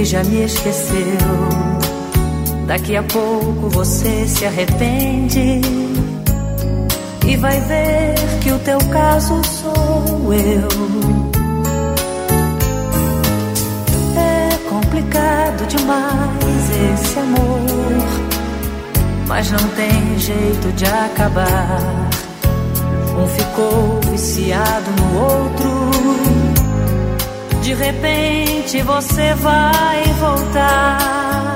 que já me esqueceu. Daqui a pouco você se arrepende e vai ver que o teu caso sou eu. É complicado demais esse amor, mas não tem jeito de acabar. Um ficou viciado no outro. De repente você vai voltar.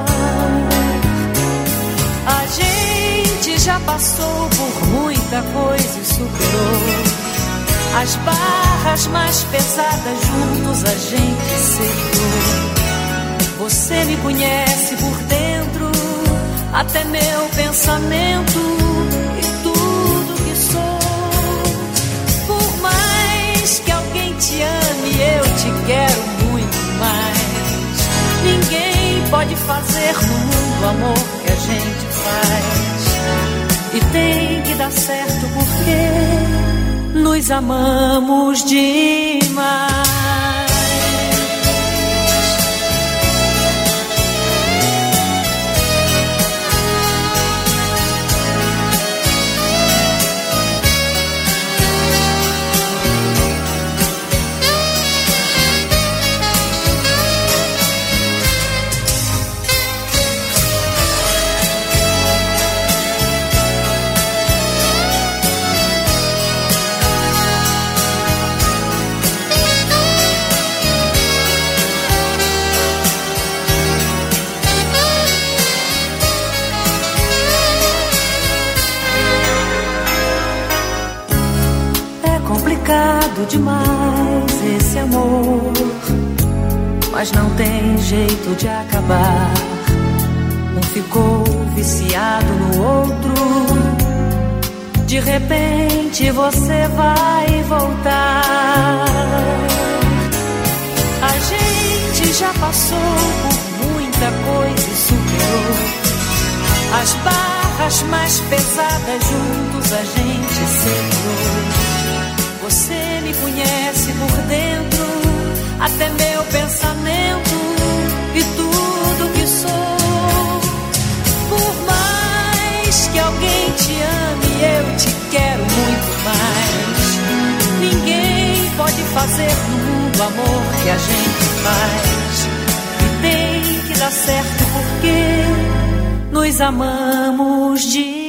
A gente já passou por muita coisa e superou. As barras mais pesadas juntos a gente segurou. Você me conhece por dentro, até meu pensamento e tudo que sou. Por mais que alguém te ame, eu te quero muito mais. Ninguém pode fazer no mundo o amor que a gente faz. E tem que dar certo porque nos amamos demais. Demais esse amor, mas não tem jeito de acabar. Um ficou viciado no outro. De repente você vai voltar. A gente já passou por muita coisa e superou. As barras mais pesadas juntos a gente segurou. Você me conhece por dentro, até meu pensamento e tudo que sou. Por mais que alguém te ame, eu te quero muito mais. Ninguém pode fazer no mundo o amor que a gente faz. E tem que dar certo porque nos amamos de